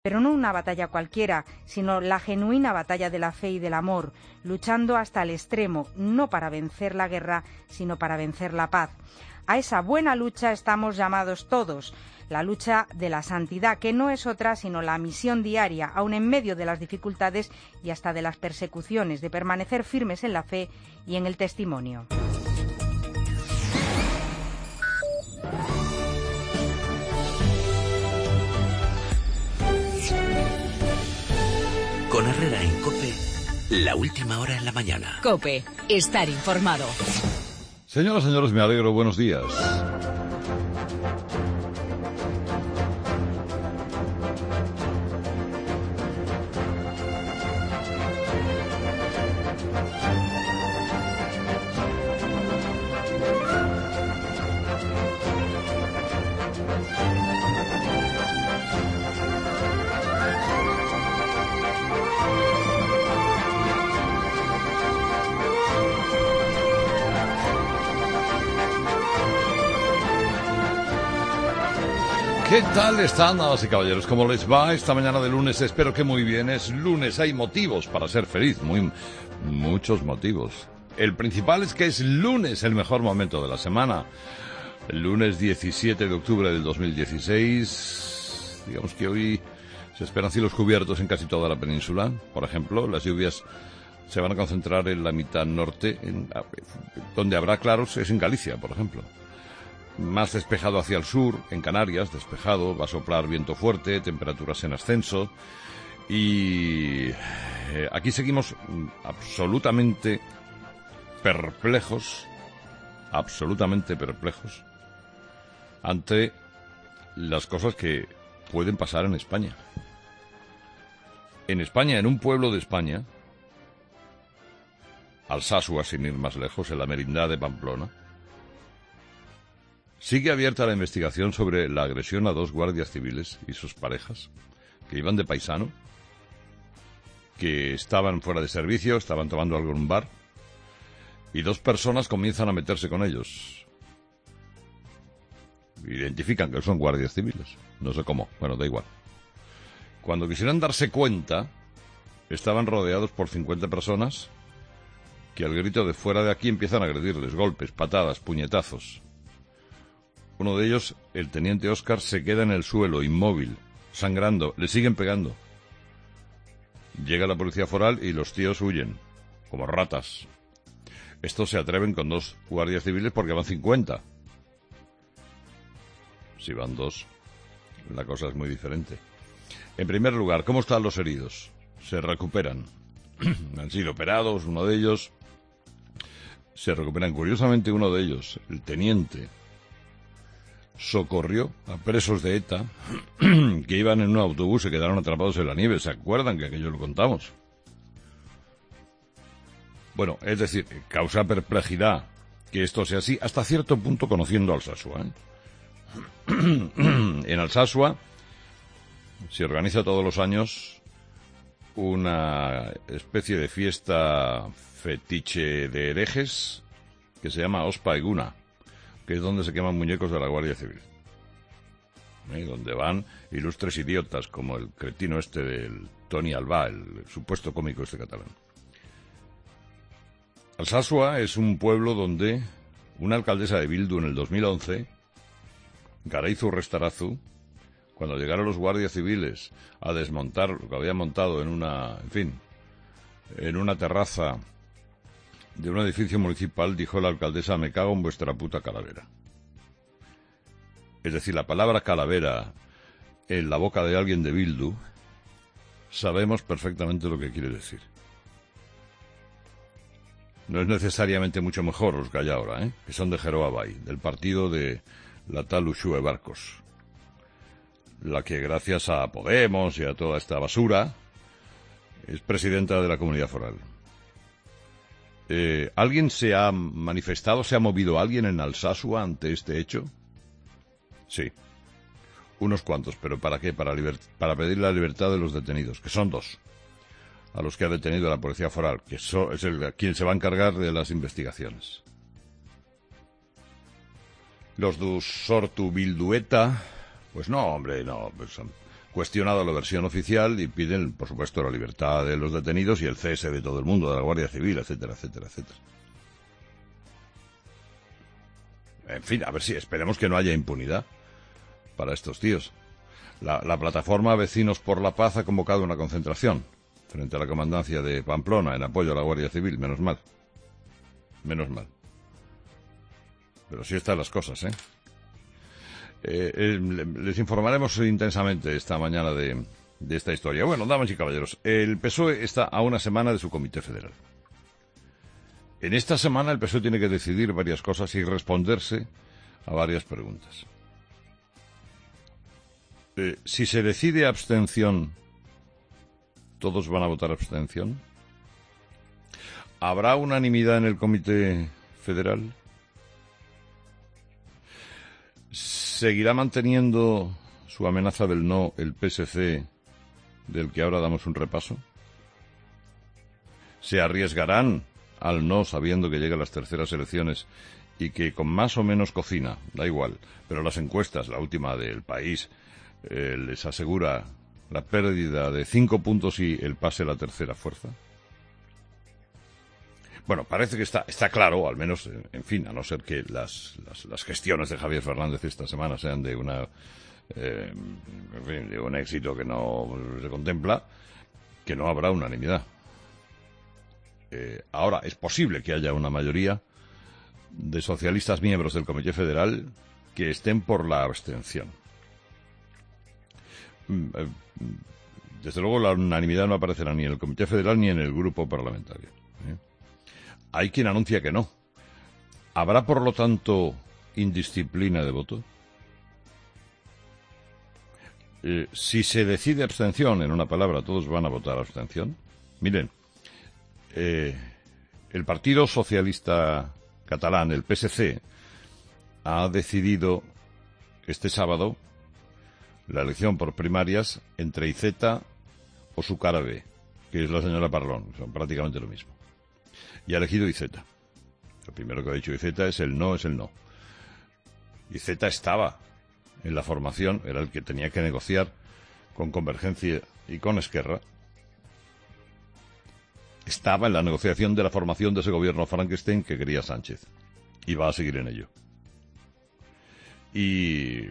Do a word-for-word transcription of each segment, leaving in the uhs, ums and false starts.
Pero no una batalla cualquiera, sino la genuina batalla de la fe y del amor, luchando hasta el extremo, no para vencer la guerra, sino para vencer la paz. A esa buena lucha estamos llamados todos, la lucha de la santidad, que no es otra sino la misión diaria, aun en medio de las dificultades y hasta de las persecuciones, de permanecer firmes en la fe y en el testimonio. Con Herrera en COPE, la última hora en la mañana. COPE, estar informado. Señoras y señores, me alegro, buenos días. ¿Qué tal están, damas y caballeros? ¿Cómo les va esta mañana de lunes? Espero que muy bien. Es lunes, hay motivos para ser feliz, muy, muchos motivos. El principal es que es lunes, el mejor momento de la semana. El lunes diecisiete de octubre del dos mil dieciséis. Digamos que hoy se esperan cielos cubiertos en casi toda la península. Por ejemplo, las lluvias se van a concentrar en la mitad norte, en, donde habrá claros es en Galicia, por ejemplo. Más despejado hacia el sur, en Canarias, despejado, va a soplar viento fuerte, temperaturas en ascenso. Y eh, aquí seguimos absolutamente perplejos, absolutamente perplejos, ante las cosas que pueden pasar en España. En España, en un pueblo de España, Alsasua, sin ir más lejos, en la Merindad de Pamplona, sigue abierta la investigación sobre la agresión a dos guardias civiles y sus parejas, que iban de paisano, que estaban fuera de servicio, estaban tomando algo en un bar, y dos personas comienzan a meterse con ellos. Identifican que son guardias civiles, no sé cómo, bueno, da igual. Cuando quisieran darse cuenta, estaban rodeados por cincuenta personas, que al grito de fuera de aquí empiezan a agredirles, golpes, patadas, puñetazos. Uno de ellos, el teniente Óscar, se queda en el suelo, inmóvil, sangrando. Le siguen pegando. Llega la policía foral y los tíos huyen, como ratas. Estos se atreven con dos guardias civiles porque van cincuenta. Si van dos, la cosa es muy diferente. En primer lugar, ¿cómo están los heridos? Se recuperan. Han sido operados, uno de ellos. Se recuperan. Curiosamente, uno de ellos, el teniente, socorrió a presos de ETA que iban en un autobús y se quedaron atrapados en la nieve. ¿Se acuerdan que aquello lo contamos? Bueno, es decir, causa perplejidad que esto sea así, hasta cierto punto conociendo Alsasua, ¿eh? En Alsasua se organiza todos los años una especie de fiesta fetiche de herejes que se llama Ospa Eguna, que es donde se queman muñecos de la Guardia Civil. ¿Eh? Donde van ilustres idiotas, como el cretino este del Toni Albà, el supuesto cómico este catalán. Alsasua es un pueblo donde una alcaldesa de Bildu en el dos mil once, Garaizu Restarazu, cuando llegaron los guardias civiles a desmontar lo que habían montado en una, en fin, en una terraza de un edificio municipal, dijo la alcaldesa: me cago en vuestra puta calavera. Es decir, la palabra calavera en la boca de alguien de Bildu, sabemos perfectamente lo que quiere decir. No es necesariamente mucho mejor los que hay ahora, ¿eh? Que son de Geroa Bai, del partido de la tal Uxue Barcos, la que gracias a Podemos y a toda esta basura es presidenta de la Comunidad Foral. Eh, ¿Alguien se ha manifestado, se ha movido alguien en Alsasua ante este hecho? Sí, unos cuantos, pero ¿para qué? Para, liber- para pedir la libertad de los detenidos, que son dos, a los que ha detenido la Policía Foral, que so- es el, quien se va a encargar de las investigaciones. Los dos Sortu Bildueta, pues no, hombre, no, pues cuestionado la versión oficial y piden, por supuesto, la libertad de los detenidos y el cese de todo el mundo, de la Guardia Civil, etcétera, etcétera, etcétera. En fin, a ver si esperemos que no haya impunidad para estos tíos. La, la plataforma Vecinos por la Paz ha convocado una concentración frente a la comandancia de Pamplona en apoyo a la Guardia Civil. Menos mal. Menos mal. Pero sí están las cosas, ¿eh? eh, eh les informaremos intensamente esta mañana de, de esta historia. Bueno, damas y caballeros, el P S O E está a una semana de su Comité Federal. En esta semana el P S O E tiene que decidir varias cosas y responderse a varias preguntas. Eh, si se decide abstención, ¿todos van a votar abstención? ¿Habrá unanimidad en el Comité Federal? ¿Seguirá manteniendo su amenaza del no el P S C, del que ahora damos un repaso? ¿Se arriesgarán al no sabiendo que llegan las terceras elecciones y que con más o menos cocina, da igual, pero las encuestas, la última del País, eh, les asegura la pérdida de cinco puntos y el pase a la tercera fuerza? Bueno, parece que está, está claro, al menos, en fin, a no ser que las, las, las gestiones de Javier Fernández esta semana sean de una eh, en fin, de un éxito que no se contempla, que no habrá unanimidad. Eh, ahora, es posible que haya una mayoría de socialistas miembros del Comité Federal que estén por la abstención. Desde luego la unanimidad no aparecerá ni en el Comité Federal ni en el grupo parlamentario. ¿eh? Hay quien anuncia que no. ¿Habrá, por lo tanto, indisciplina de voto? Eh, si se decide abstención, en una palabra, todos van a votar abstención. Miren, eh, el Partido Socialista Catalán, el P S C, ha decidido este sábado la elección por primarias entre Iceta o su cara B, que es la señora Parlon, son prácticamente lo mismo. Y ha elegido Iceta. Lo primero que ha dicho Iceta es el no, es el no. Iceta estaba en la formación, era el que tenía que negociar con Convergencia y con Esquerra. Estaba en la negociación de la formación de ese gobierno Frankenstein que quería Sánchez. Y va a seguir en ello. Y...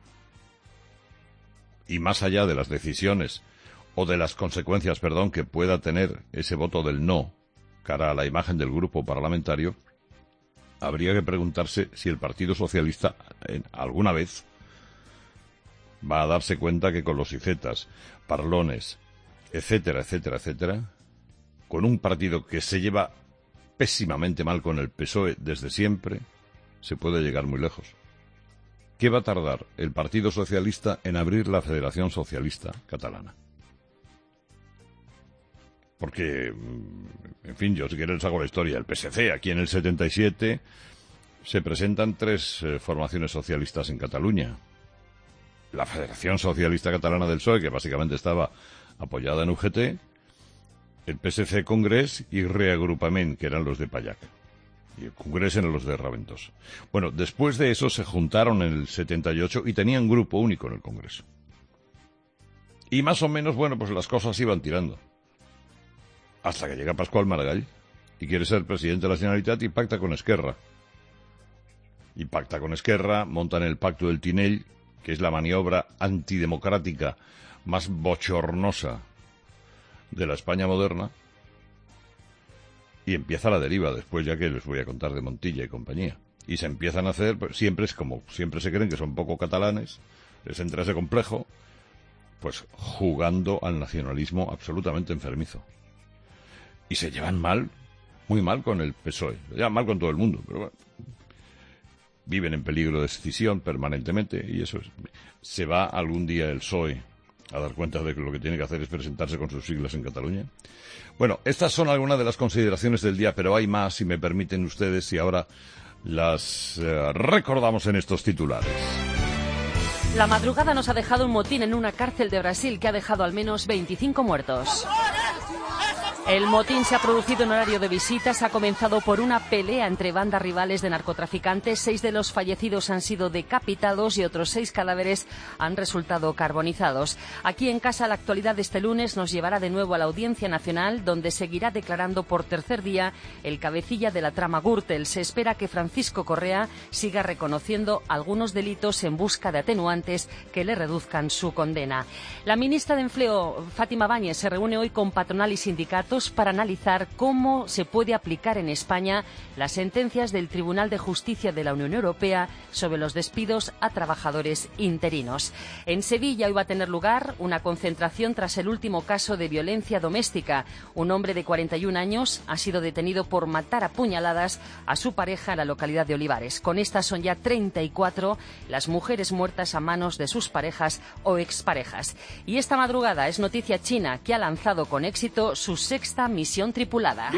Y más allá de las decisiones o de las consecuencias, perdón, que pueda tener ese voto del no cara a la imagen del grupo parlamentario, habría que preguntarse si el Partido Socialista en, alguna vez va a darse cuenta que con los Icetas, Parlones, etcétera, etcétera, etcétera, con un partido que se lleva pésimamente mal con el P S O E desde siempre, se puede llegar muy lejos. ¿Qué va a tardar el Partido Socialista en abrir la Federación Socialista Catalana? Porque, en fin, yo si quieren les hago la historia. El P S C, aquí en el setenta y siete, se presentan tres eh, formaciones socialistas en Cataluña. La Federación Socialista Catalana del P S O E, que básicamente estaba apoyada en U G T, el P S C Congrés y Reagrupament, que eran los de Pallac. Y el Congrés eran los de Raventós. Bueno, después de eso se juntaron en el setenta y ocho y tenían grupo único en el Congreso. Y más o menos, bueno, pues las cosas iban tirando. Hasta que llega Pascual Maragall y quiere ser presidente de la Generalitat y pacta con Esquerra. Y pacta con Esquerra, montan el Pacto del Tinell, que es la maniobra antidemocrática más bochornosa de la España moderna, y empieza la deriva, después ya que les voy a contar de Montilla y compañía. Y se empiezan a hacer, pues, siempre es como, siempre se creen que son poco catalanes, les entra ese complejo, pues jugando al nacionalismo absolutamente enfermizo. Y se llevan mal, muy mal con el P S O E, se llevan mal con todo el mundo, pero bueno, viven en peligro de escisión permanentemente, y eso es, se va algún día el P S O E a dar cuenta de que lo que tiene que hacer es presentarse con sus siglas en Cataluña. Bueno, estas son algunas de las consideraciones del día, pero hay más, si me permiten ustedes, y ahora las eh, recordamos en estos titulares. La madrugada nos ha dejado un motín en una cárcel de Brasil que ha dejado al menos veinticinco muertos. El motín se ha producido en horario de visitas, ha comenzado por una pelea entre bandas rivales de narcotraficantes. Seis de los fallecidos han sido decapitados y otros seis cadáveres han resultado carbonizados. Aquí en casa, la actualidad de este lunes nos llevará de nuevo a la Audiencia Nacional, donde seguirá declarando por tercer día el cabecilla de la trama Gürtel. Se espera que Francisco Correa siga reconociendo algunos delitos en busca de atenuantes que le reduzcan su condena. La ministra de Empleo, Fátima Báñez, se reúne hoy con patronal y sindicatos para analizar cómo se puede aplicar en España las sentencias del Tribunal de Justicia de la Unión Europea sobre los despidos a trabajadores interinos. En Sevilla hoy va a tener lugar una concentración tras el último caso de violencia doméstica. Un hombre de cuarenta y un años ha sido detenido por matar a puñaladas a su pareja en la localidad de Olivares. Con estas son ya treinta y cuatro las mujeres muertas a manos de sus parejas o exparejas. Y esta madrugada es noticia China, que ha lanzado con éxito su sexta misión tripulada.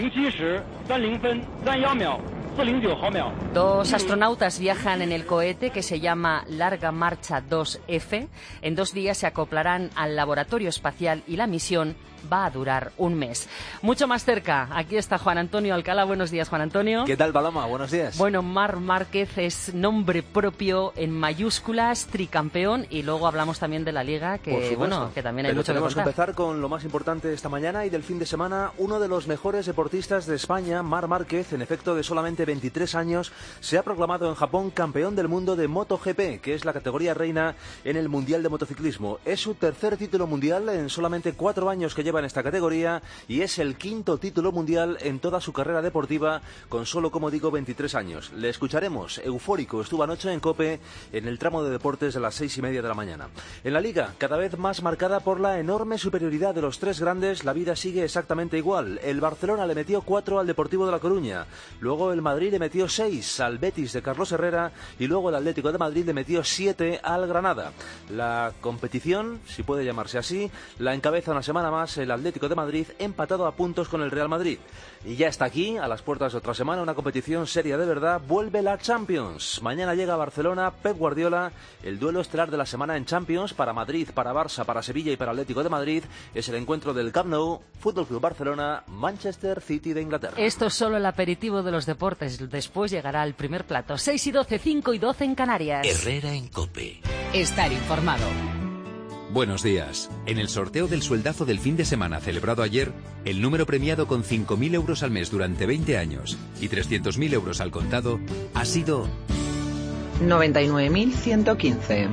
Dos astronautas viajan en el cohete que se llama Larga Marcha dos F. En dos días se acoplarán al laboratorio espacial y la misión va a durar un mes. Mucho más cerca, aquí está Juan Antonio Alcalá. Buenos días, Juan Antonio. ¿Qué tal, Paloma? Buenos días. Bueno, Marc Márquez es nombre propio en mayúsculas, tricampeón, y luego hablamos también de la Liga, que bueno, que también hay Pero mucho que tenemos contar. que empezar con lo más importante de esta mañana y del fin de semana. Uno de los mejores deportistas de España, Marc Márquez, en efecto de solamente veintitrés años, se ha proclamado en Japón campeón del mundo de MotoGP, que es la categoría reina en el Mundial de Motociclismo. Es su tercer título mundial en solamente cuatro años que lleva en esta categoría y es el quinto título mundial en toda su carrera deportiva, con solo, como digo, veintitrés años. Le escucharemos. Eufórico estuvo anoche en COPE en el tramo de deportes de las seis y media de la mañana. En la Liga, cada vez más marcada por la enorme superioridad de los tres grandes, la vida sigue exactamente igual. El Barcelona le metió cuatro al Deportivo de La Coruña, luego el Madrid le metió seis al Betis de Carlos Herrera y luego el Atlético de Madrid le metió siete al Granada. La competición, si puede llamarse así, la encabeza una semana más el Atlético de Madrid, empatado a puntos con el Real Madrid. Y ya está aquí, a las puertas de otra semana, una competición seria de verdad. Vuelve la Champions. Mañana llega a Barcelona Pep Guardiola. El duelo estelar de la semana en Champions para Madrid, para Barça, para Sevilla y para Atlético de Madrid es el encuentro del Camp Nou, Fútbol Club Barcelona, Manchester City de Inglaterra. Esto es solo el aperitivo de los deportes. Después llegará el primer plato. seis y doce, cinco y doce en Canarias. Herrera en COPE. Estar informado. Buenos días. En el sorteo del sueldazo del fin de semana celebrado ayer, el número premiado con cinco mil euros al mes durante veinte años y trescientos mil euros al contado ha sido noventa y nueve mil ciento quince.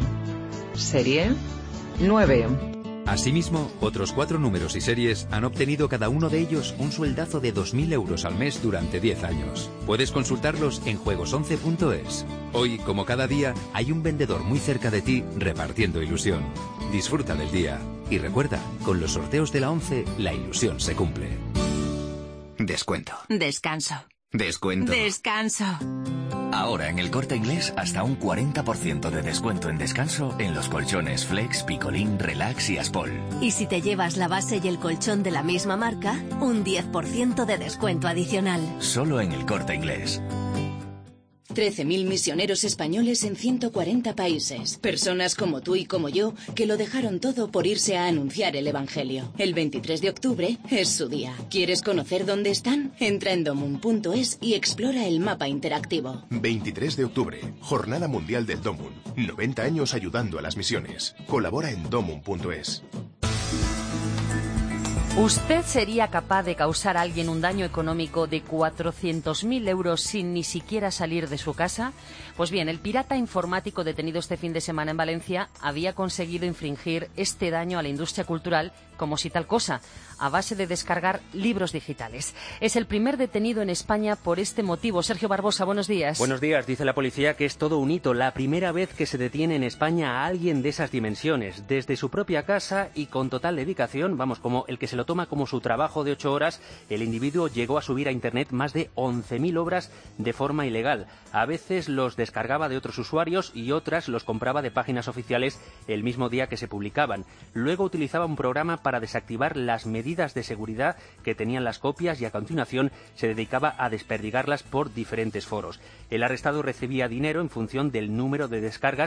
Serie nueve. Asimismo, otros cuatro números y series han obtenido cada uno de ellos un sueldazo de dos mil euros al mes durante diez años. Puedes consultarlos en juegos once punto es. Hoy, como cada día, hay un vendedor muy cerca de ti repartiendo ilusión. Disfruta del día. Y recuerda, con los sorteos de la once, la ilusión se cumple. Descuento. Descanso. Descuento. Descanso. Ahora en el Corte Inglés hasta un cuarenta por ciento de descuento en descanso en los colchones Flex, Picolín, Relax y Aspol. Y si te llevas la base y el colchón de la misma marca, un diez por ciento de descuento adicional. Solo en el Corte Inglés. trece mil misioneros españoles en ciento cuarenta países. Personas como tú y como yo que lo dejaron todo por irse a anunciar el Evangelio. El veintitrés de octubre es su día. ¿Quieres conocer dónde están? Entra en domun punto es y explora el mapa interactivo. veintitrés de octubre, Jornada Mundial del Domun. noventa años ayudando a las misiones. Colabora en domun punto es. ¿Usted sería capaz de causar a alguien un daño económico de cuatrocientos mil euros sin ni siquiera salir de su casa? Pues bien, el pirata informático detenido este fin de semana en Valencia había conseguido infringir este daño a la industria cultural como si tal cosa, a base de descargar libros digitales. Es el primer detenido en España por este motivo. Sergio Barbosa, buenos días. Buenos días. Dice la policía que es todo un hito, la primera vez que se detiene en España a alguien de esas dimensiones, desde su propia casa y con total dedicación, vamos, como el que se lo toma como su trabajo de ocho horas, el individuo llegó a subir a Internet más de once mil obras de forma ilegal. A veces los descargaba de otros usuarios y otras los compraba de páginas oficiales el mismo día que se publicaban. Luego utilizaba un programa para desactivar las medidas de seguridad que tenían las copias y a continuación se dedicaba a desperdigarlas por diferentes foros. El arrestado recibía dinero en función del número de descargas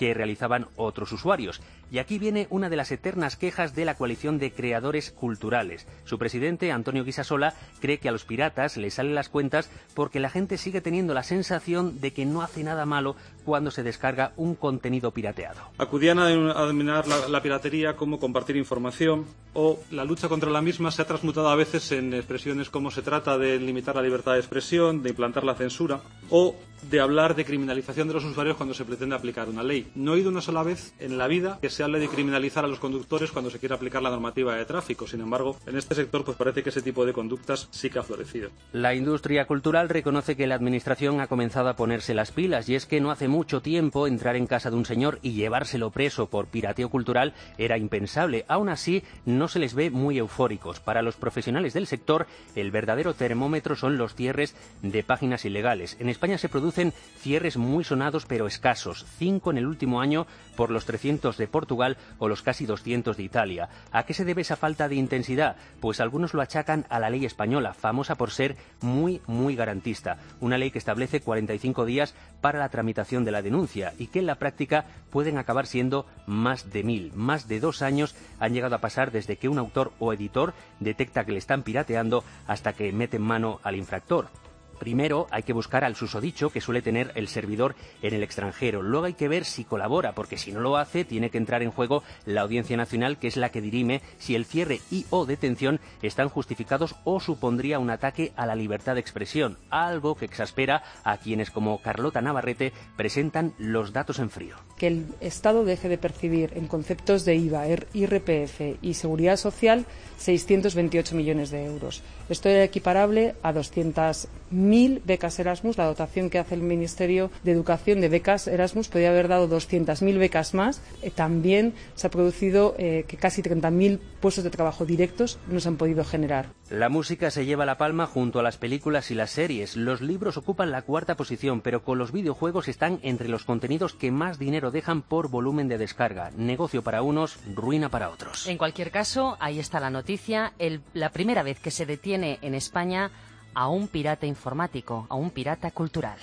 que realizaban otros usuarios. Y aquí viene una de las eternas quejas de la coalición de creadores culturales. Su presidente, Antonio Guisasola, cree que a los piratas les salen las cuentas porque la gente sigue teniendo la sensación de que no hace nada malo cuando se descarga un contenido pirateado. Acudían a denominar la, la piratería como compartir información, o la lucha contra la misma se ha transmutado a veces en expresiones como se trata de limitar la libertad de expresión, de implantar la censura o de hablar de criminalización de los usuarios cuando se pretende aplicar una ley. No he oído una sola vez en la vida que se hable de criminalizar a los conductores cuando se quiere aplicar la normativa de tráfico. Sin embargo, en este sector pues parece que ese tipo de conductas sí que ha florecido. La industria cultural reconoce que la administración ha comenzado a ponerse las pilas, y es que no hace mucho tiempo entrar en casa de un señor y llevárselo preso por pirateo cultural era impensable. Aún así, no se les ve muy eufóricos. Para los profesionales del sector, el verdadero termómetro son los cierres de páginas ilegales. En España se producen cierres muy sonados pero escasos, cinco en el último año por los trescientos de Portugal o los casi doscientos de Italia. ¿A qué se debe esa falta de intensidad? Pues algunos lo achacan a la ley española, famosa por ser muy, muy garantista. Una ley que establece cuarenta y cinco días para la tramitación de la denuncia y que en la práctica pueden acabar siendo más de mil. Más de dos años han llegado a pasar desde que un autor o editor detecta que le están pirateando hasta que meten mano al infractor. Primero hay que buscar al susodicho que suele tener el servidor en el extranjero. Luego hay que ver si colabora, porque si no lo hace tiene que entrar en juego la Audiencia Nacional, que es la que dirime si el cierre y o detención están justificados o supondría un ataque a la libertad de expresión, algo que exaspera a quienes como Carlota Navarrete presentan los datos en frío. Que el Estado deje de percibir en conceptos de I V A, I R P F y Seguridad Social seiscientos veintiocho millones de euros. Esto era equiparable a doscientas mil becas Erasmus. La dotación que hace el Ministerio de Educación de becas Erasmus podría haber dado doscientas mil becas más. Eh, también se ha producido eh, que casi treinta mil puestos de trabajo directos no se han podido generar. La música se lleva la palma junto a las películas y las series. Los libros ocupan la cuarta posición, pero con los videojuegos están entre los contenidos que más dinero dejan por volumen de descarga. Negocio para unos, ruina para otros. En cualquier caso, ahí está la noticia. El, la primera vez que se detiene en España a un pirata informático, a un pirata cultural.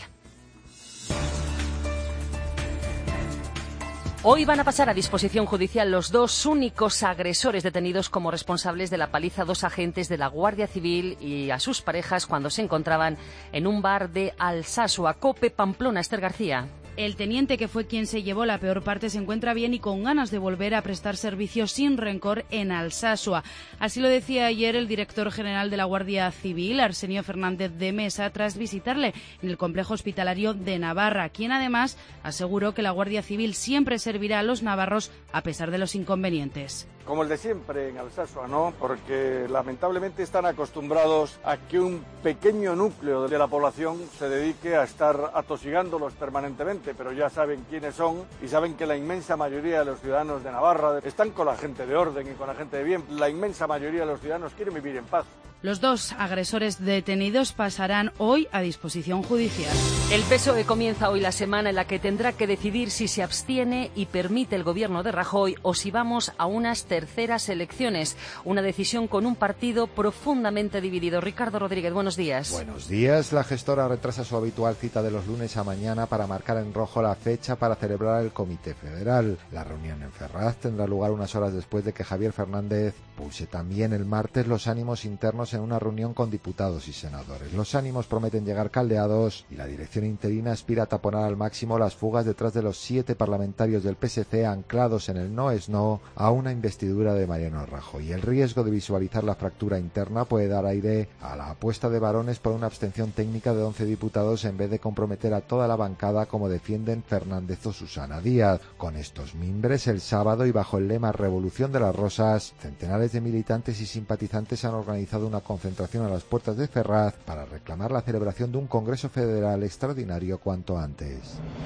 Hoy van a pasar a disposición judicial los dos únicos agresores detenidos como responsables de la paliza a dos agentes de la Guardia Civil y a sus parejas cuando se encontraban en un bar de Alsasua. COPE Pamplona, Esther García. El teniente, que fue quien se llevó la peor parte, se encuentra bien y con ganas de volver a prestar servicio sin rencor en Alsasua. Así lo decía ayer el director general de la Guardia Civil, Arsenio Fernández de Mesa, tras visitarle en el complejo hospitalario de Navarra, quien además aseguró que la Guardia Civil siempre servirá a los navarros a pesar de los inconvenientes. Como el de siempre en Alsasua, ¿no? Porque lamentablemente están acostumbrados a que un pequeño núcleo de la población se dedique a estar atosigándolos permanentemente, pero ya saben quiénes son y saben que la inmensa mayoría de los ciudadanos de Navarra están con la gente de orden y con la gente de bien. La inmensa mayoría de los ciudadanos quieren vivir en paz. Los dos agresores detenidos pasarán hoy a disposición judicial. El P S O E comienza hoy la semana en la que tendrá que decidir si se abstiene y permite el gobierno de Rajoy o si vamos a unas terceras elecciones. Una decisión con un partido profundamente dividido. Ricardo Rodríguez, buenos días. Buenos días. La gestora retrasa su habitual cita de los lunes a mañana para marcar en rojo la fecha para celebrar el Comité Federal. La reunión en Ferraz tendrá lugar unas horas después de que Javier Fernández puse también el martes los ánimos internos en una reunión con diputados y senadores. Los ánimos prometen llegar caldeados y la dirección interina aspira a taponar al máximo las fugas detrás de los siete parlamentarios del P S C anclados en el no es no a una investidura de Mariano Rajoy. El riesgo de visualizar la fractura interna puede dar aire a la apuesta de varones por una abstención técnica de once diputados en vez de comprometer a toda la bancada como defienden Fernández o Susana Díaz. Con estos mimbres, el sábado y bajo el lema Revolución de las Rosas, centenares de militantes y simpatizantes han organizado una concentración a las puertas de Ferraz para reclamar la celebración de un Congreso Federal extraordinario cuanto antes.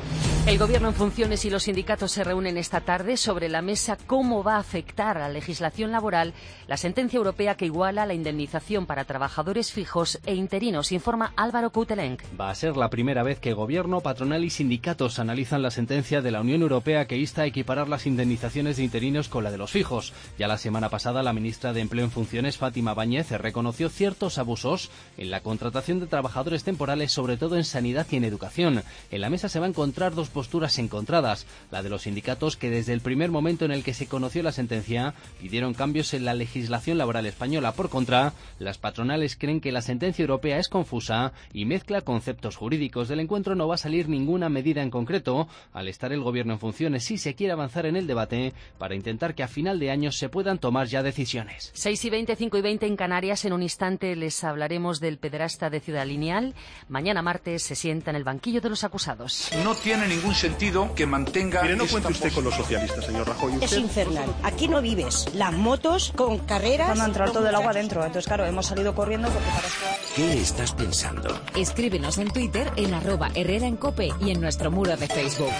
El Gobierno en funciones y los sindicatos se reúnen esta tarde. Sobre la mesa cómo va a afectar a la legislación laboral la sentencia europea que iguala la indemnización para trabajadores fijos e interinos, informa Álvaro Coutelenc. Va a ser la primera vez que Gobierno, patronal y sindicatos analizan la sentencia de la Unión Europea que insta a equiparar las indemnizaciones de interinos con la de los fijos. Ya la semana pasada la ministra de Empleo en funciones, Fátima Báñez, reconoció ciertos abusos en la contratación de trabajadores temporales, sobre todo en sanidad y en educación. En la mesa se va a encontrar dos posturas encontradas. La de los sindicatos, que desde el primer momento en el que se conoció la sentencia pidieron cambios en la legislación laboral española. Por contra, las patronales creen que la sentencia europea es confusa y mezcla conceptos jurídicos. Del encuentro no va a salir ninguna medida en concreto, al estar el gobierno en funciones, si se quiere avanzar en el debate para intentar que a final de año se puedan tomar ya decisiones. seis y veinte, cinco y veinte en Canarias. En un instante les hablaremos del pederasta de Ciudad Lineal. Mañana martes se sienta en el banquillo de los acusados. No tiene ningún sentido que mantenga... Mire, no cuente usted con los socialistas, señor Rajoy. Es infernal. Aquí no vives. Las motos con carreras... Cuando entró todo el agua dentro. Entonces, claro, hemos salido corriendo porque para esto... ¿Qué estás pensando? Escríbenos en Twitter en arroba Herrera en Cope y en nuestro muro de Facebook.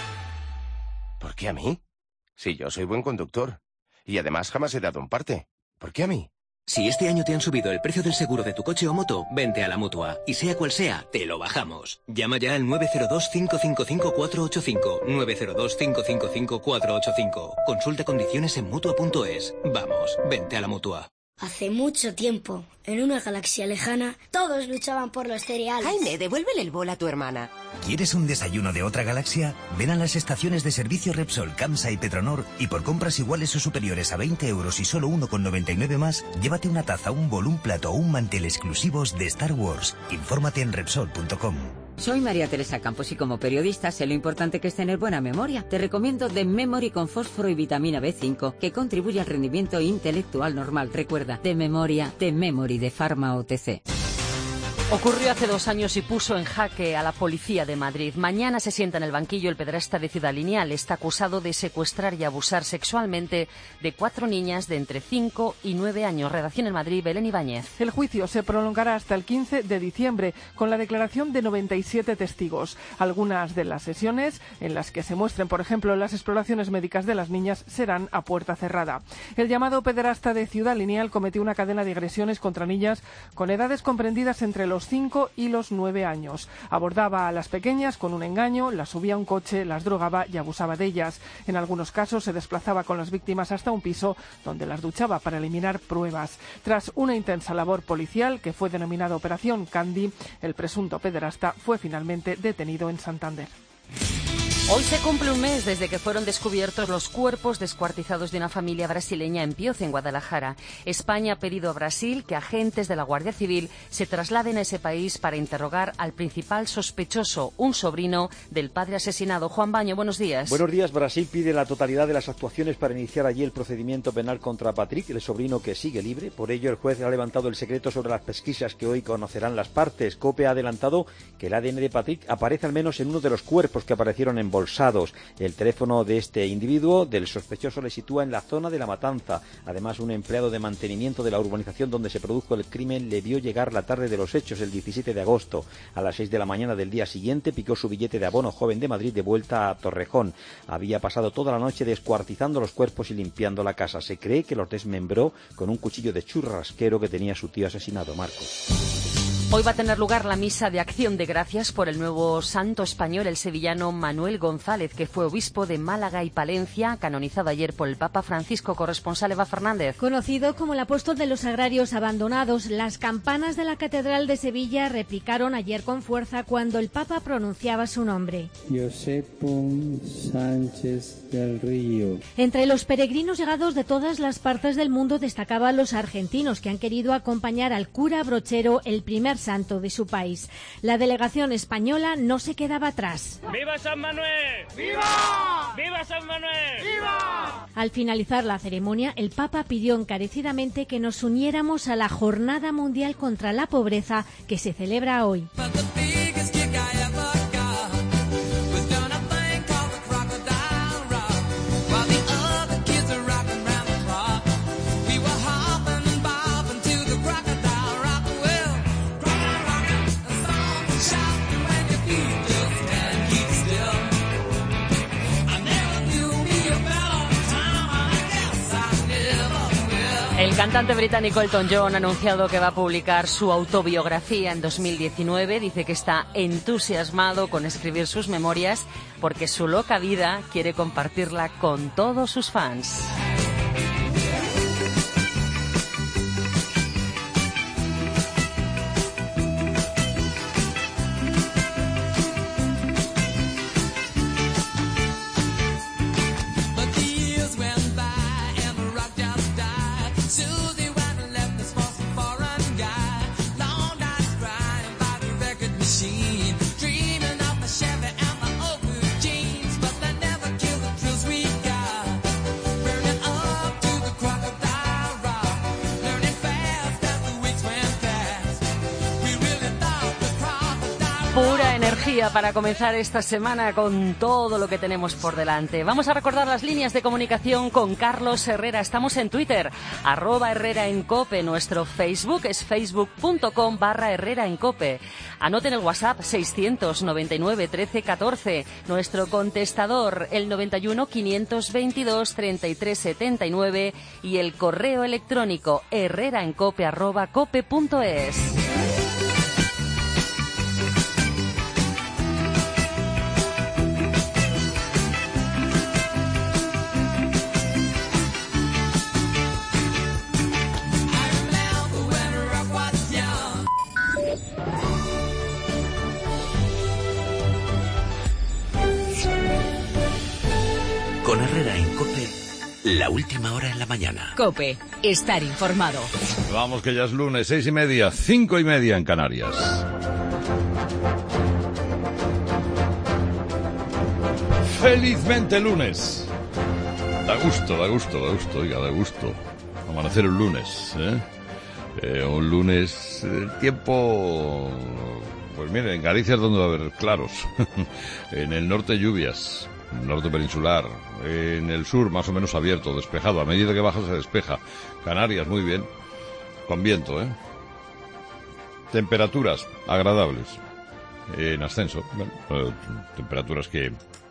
¿Por qué a mí? Si yo soy buen conductor. Y además jamás he dado un parte. ¿Por qué a mí? Si este año te han subido el precio del seguro de tu coche o moto, vente a la Mutua. Y sea cual sea, te lo bajamos. Llama ya al nueve cero dos, cinco cinco cinco, cuatro ocho cinco. nueve cero dos, cinco cinco cinco, cuatro ocho cinco. Consulta condiciones en Mutua punto es. Vamos, vente a la Mutua. Hace mucho tiempo, en una galaxia lejana, todos luchaban por los cereales. Jaime, devuélvele el bol a tu hermana. ¿Quieres un desayuno de otra galaxia? Ven a las estaciones de servicio Repsol, Camsa y Petronor y por compras iguales o superiores a veinte euros y solo uno con noventa y nueve más, llévate una taza, un bol, un plato o un mantel exclusivos de Star Wars. Infórmate en Repsol punto com. Soy María Teresa Campos y como periodista sé lo importante que es tener buena memoria. Te recomiendo The Memory con fósforo y vitamina B cinco, que contribuye al rendimiento intelectual normal. Recuerda, de memoria, The Memory de Pharma O T C. Ocurrió hace dos años y puso en jaque a la policía de Madrid. Mañana se sienta en el banquillo el pederasta de Ciudad Lineal. Está acusado de secuestrar y abusar sexualmente de cuatro niñas de entre cinco y nueve años. Redacción en Madrid, Belén Ibáñez. El juicio se prolongará hasta el quince de diciembre con la declaración de noventa y siete testigos. Algunas de las sesiones en las que se muestren, por ejemplo, las exploraciones médicas de las niñas serán a puerta cerrada. El llamado pederasta de Ciudad Lineal cometió una cadena de agresiones contra niñas con edades comprendidas entre los los cinco y los nueve años. Abordaba a las pequeñas con un engaño, las subía a un coche, las drogaba y abusaba de ellas. En algunos casos se desplazaba con las víctimas hasta un piso donde las duchaba para eliminar pruebas. Tras una intensa labor policial que fue denominada Operación Candy, el presunto pederasta fue finalmente detenido en Santander. Hoy se cumple un mes desde que fueron descubiertos los cuerpos descuartizados de una familia brasileña en Pioce, en Guadalajara. España ha pedido a Brasil que agentes de la Guardia Civil se trasladen a ese país para interrogar al principal sospechoso, un sobrino del padre asesinado. Juan Baño, buenos días. Buenos días. Brasil pide la totalidad de las actuaciones para iniciar allí el procedimiento penal contra Patrick, el sobrino que sigue libre. Por ello, el juez ha levantado el secreto sobre las pesquisas que hoy conocerán las partes. COPE ha adelantado que el A D N de Patrick aparece al menos en uno de los cuerpos que aparecieron en bolsados. El teléfono de este individuo, del sospechoso, le sitúa en la zona de la matanza. Además, un empleado de mantenimiento de la urbanización donde se produjo el crimen le vio llegar la tarde de los hechos, el diecisiete de agosto. A las seis de la mañana del día siguiente picó su billete de abono joven de Madrid de vuelta a Torrejón. Había pasado toda la noche descuartizando los cuerpos y limpiando la casa. Se cree que los desmembró con un cuchillo de churrasquero que tenía su tío asesinado. Marcos. Hoy va a tener lugar la misa de acción de gracias por el nuevo santo español, el sevillano Manuel González, que fue obispo de Málaga y Palencia, canonizado ayer por el Papa Francisco. Corresponsal Eva Fernández. Conocido como el apóstol de los agrarios abandonados, las campanas de la Catedral de Sevilla replicaron ayer con fuerza cuando el Papa pronunciaba su nombre. Josepo Sánchez del Río. Entre los peregrinos llegados de todas las partes del mundo destacaban los argentinos, que han querido acompañar al cura Brochero, el primer santo de su país. La delegación española no se quedaba atrás. ¡Viva San Manuel! ¡Viva! ¡Viva San Manuel! ¡Viva! Al finalizar la ceremonia, el Papa pidió encarecidamente que nos uniéramos a la Jornada Mundial contra la Pobreza que se celebra hoy. El cantante británico Elton John ha anunciado que va a publicar su autobiografía en dos mil diecinueve. Dice que está entusiasmado con escribir sus memorias porque su loca vida quiere compartirla con todos sus fans. Pura energía para comenzar esta semana con todo lo que tenemos por delante. Vamos a recordar las líneas de comunicación con Carlos Herrera. Estamos en Twitter, arroba Herrera en Cope. Nuestro Facebook es facebook.com barra Herrera en Cope. Anoten el WhatsApp seiscientos noventa y nueve trece catorce. Nuestro contestador el noventa y uno quinientos veintidós treinta y tres setenta y nueve y el correo electrónico herreraencope arroba cope punto es. Con Herrera en Cope, la última hora en la mañana. Cope, estar informado. Vamos que ya es lunes, seis y media, cinco y media en Canarias. Felizmente lunes. Da gusto, da gusto, da gusto, oiga, da gusto. Amanecer un lunes, ¿eh? Eh, un lunes, el tiempo... Pues miren, en Galicia es donde va a haber claros. En el norte lluvias. Norte peninsular, en el sur más o menos abierto, despejado, a medida que baja se despeja. Canarias muy bien, con viento, ¿eh? Temperaturas agradables, en ascenso, bueno, eh, temperaturas que,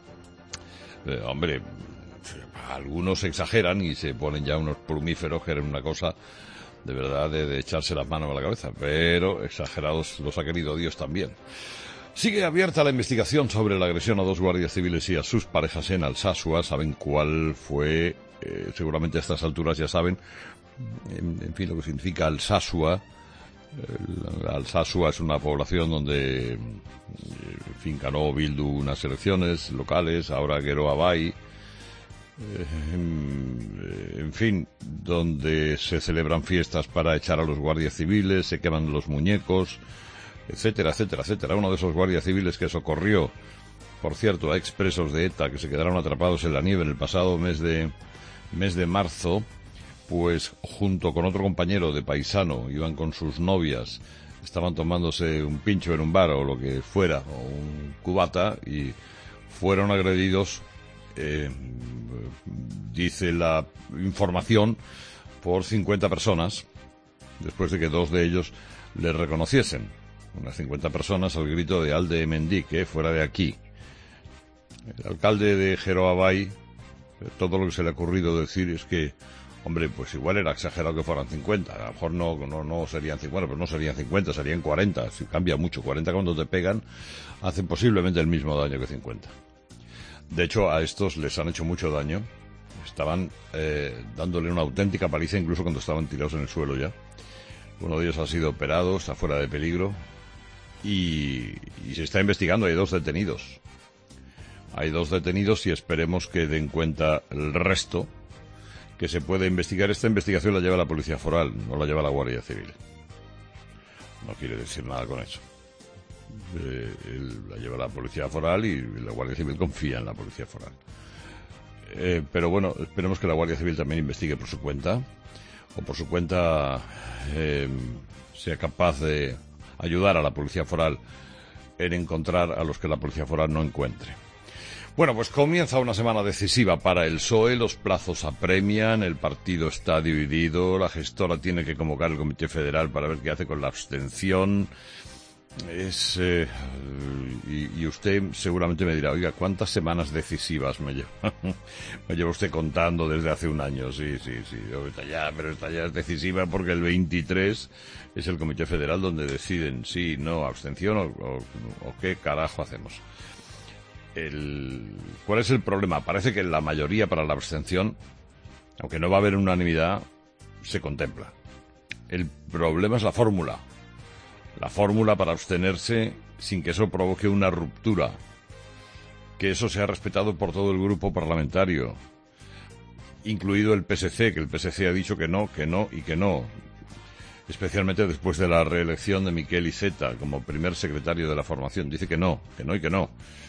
eh, hombre, algunos exageran y se ponen ya unos plumíferos que eran una cosa de verdad de, de echarse las manos a la cabeza, pero exagerados los ha querido Dios también. Sigue abierta la investigación sobre la agresión a dos guardias civiles y a sus parejas en Alsasua. Saben cuál fue, eh, seguramente a estas alturas ya saben, en, en fin, lo que significa Alsasua. El, Alsasua es una población donde, eh, en fin, ganó Bildu unas elecciones locales, ahora Geroa Bai. Eh, en, en fin, donde se celebran fiestas para echar a los guardias civiles, se queman los muñecos, etcétera, etcétera, etcétera. Uno de esos guardias civiles que socorrió, por cierto, a expresos de ETA que se quedaron atrapados en la nieve en el pasado mes de mes de marzo, pues junto con otro compañero de paisano, iban con sus novias, estaban tomándose un pincho en un bar o lo que fuera, o un cubata, y fueron agredidos, eh, dice la información, por cincuenta personas, después de que dos de ellos les reconociesen. Unas cincuenta personas al grito de Alde Emendique, fuera de aquí. El alcalde de Geroa Bai, todo lo que se le ha ocurrido decir es que, hombre, pues igual era exagerado que fueran cincuenta. A lo mejor no, no, no serían cincuenta, pero no serían cincuenta, serían cuarenta. Si cambia mucho. cuarenta cuando te pegan hacen posiblemente el mismo daño que cincuenta. De hecho, a estos les han hecho mucho daño. Estaban eh, dándole una auténtica paliza incluso cuando estaban tirados en el suelo ya. Uno de ellos ha sido operado, está fuera de peligro. Y, y se está investigando, hay dos detenidos. Hay dos detenidos y esperemos que den cuenta el resto que se puede investigar. Esta investigación la lleva la Policía Foral, no la lleva la Guardia Civil. No quiere decir nada con eso. Eh, el, la lleva la Policía Foral y la Guardia Civil confía en la Policía Foral. Eh, pero bueno, esperemos que la Guardia Civil también investigue por su cuenta, o por su cuenta eh, sea capaz de ayudar a la Policía Foral en encontrar a los que la Policía Foral no encuentre. Bueno, pues comienza una semana decisiva para el P S O E, los plazos apremian, el partido está dividido, la gestora tiene que convocar el Comité Federal para ver qué hace con la abstención. Es eh, y, y usted seguramente me dirá, oiga, ¿cuántas semanas decisivas me lleva, me lleva usted contando desde hace un año? Sí, sí, sí, esta ya, pero esta ya es decisiva porque el veintitrés es el Comité Federal donde deciden sí, no, abstención o, o, o qué carajo hacemos. El, ¿Cuál es el problema? Parece que la mayoría para la abstención, aunque no va a haber unanimidad, se contempla. El problema es la fórmula. La fórmula para abstenerse sin que eso provoque una ruptura. Que eso sea respetado por todo el grupo parlamentario, incluido el P S C, que el P S C ha dicho que no, que no y que no. Especialmente después de la reelección de Miquel Iceta como primer secretario de la formación. Dice que no, que no y que no.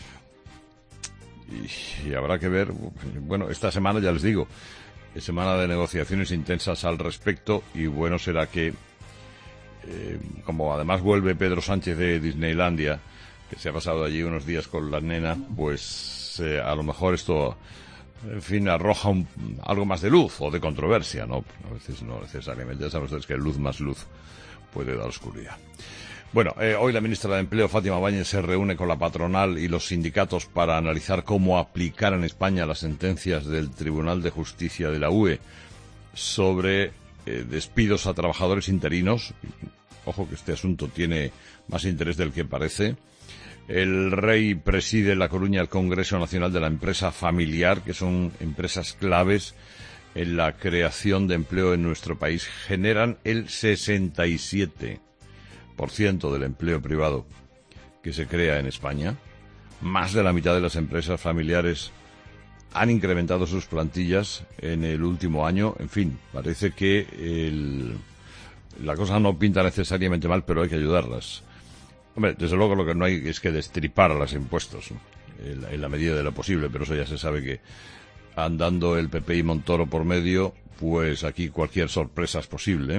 Y, y habrá que ver, bueno, esta semana ya les digo, es semana de negociaciones intensas al respecto y bueno será que, eh, como además vuelve Pedro Sánchez de Disneylandia, que se ha pasado allí unos días con la nena, pues eh, a lo mejor esto, en fin, arroja un, algo más de luz o de controversia, ¿no? A veces no necesariamente, ya saben ustedes que luz más luz puede dar oscuridad. Bueno, eh, hoy la ministra de Empleo, Fátima Báñez, se reúne con la patronal y los sindicatos para analizar cómo aplicar en España las sentencias del Tribunal de Justicia de la U E sobre eh, despidos a trabajadores interinos. Ojo que este asunto tiene más interés del que parece. El Rey preside en La Coruña el Congreso Nacional de la Empresa Familiar, que son empresas claves en la creación de empleo en nuestro país. Generan el sesenta y siete por ciento del empleo privado que se crea en España. Más de la mitad de las empresas familiares han incrementado sus plantillas en el último año. En fin, parece que el, la cosa no pinta necesariamente mal, pero hay que ayudarlas. Hombre, desde luego lo que no hay es que destripar a los impuestos, ¿no? en, en la medida de lo posible, pero eso ya se sabe que andando el P P y Montoro por medio, pues aquí cualquier sorpresa es posible.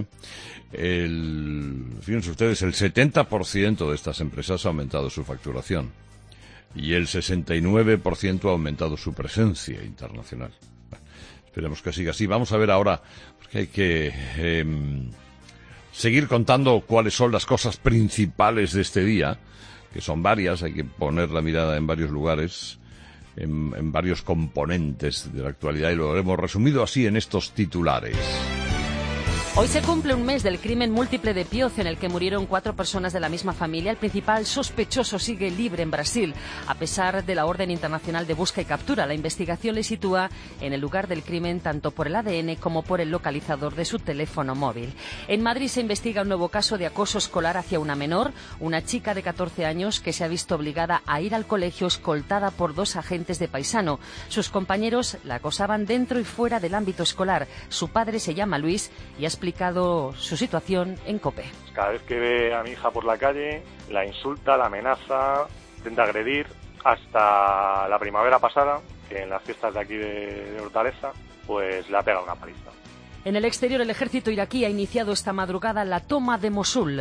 El, fíjense ustedes, el setenta por ciento de estas empresas ha aumentado su facturación y el sesenta y nueve por ciento ha aumentado su presencia internacional. Bueno, esperemos que siga así. Vamos a ver ahora, porque hay que eh, seguir contando cuáles son las cosas principales de este día, que son varias, hay que poner la mirada en varios lugares, en, en varios componentes de la actualidad, y lo hemos resumido así en estos titulares. Hoy se cumple un mes del crimen múltiple de Pioz, en el que murieron cuatro personas de la misma familia. El principal sospechoso sigue libre en Brasil, a pesar de la orden internacional de busca y captura. La investigación le sitúa en el lugar del crimen tanto por el A D N como por el localizador de su teléfono móvil. En Madrid se investiga un nuevo caso de acoso escolar hacia una menor, una chica de catorce años que se ha visto obligada a ir al colegio escoltada por dos agentes de Paisano. Sus compañeros la acosaban dentro y fuera del ámbito escolar. Su padre se llama Luis y ha explicado su situación en COPE. Cada vez que ve a mi hija por la calle, la insulta, la amenaza, intenta agredir. Hasta la primavera pasada, que en las fiestas de aquí de, de Hortaleza, pues le ha pegado una paliza. En el exterior, el ejército iraquí ha iniciado esta madrugada la toma de Mosul.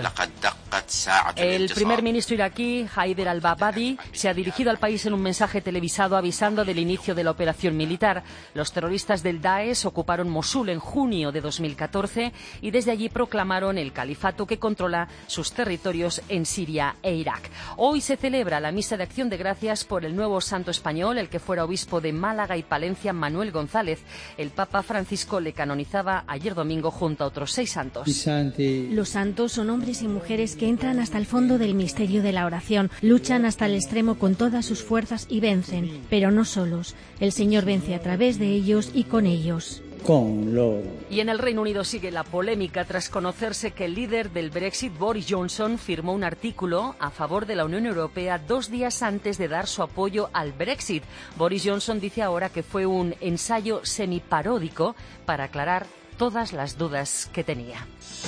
El primer ministro iraquí, Haider al-Abadi, se ha dirigido al país en un mensaje televisado avisando del inicio de la operación militar. Los terroristas del Daesh ocuparon Mosul en junio de dos mil catorce y desde allí proclamaron el califato que controla sus territorios en Siria e Irak. Hoy se celebra la misa de acción de gracias por el nuevo santo español, el que fuera obispo de Málaga y Palencia, Manuel González. El Papa Francisco le canonizaba ayer domingo junto a otros seis santos. Los santos son hombres y mujeres que entran hasta el fondo del misterio de la oración, luchan hasta el extremo con todas sus fuerzas y vencen, pero no solos. El Señor vence a través de ellos y con ellos. Y en el Reino Unido sigue la polémica tras conocerse que el líder del Brexit, Boris Johnson, firmó un artículo a favor de la Unión Europea dos días antes de dar su apoyo al Brexit. Boris Johnson dice ahora que fue un ensayo semiparódico para aclarar todas las dudas que tenía.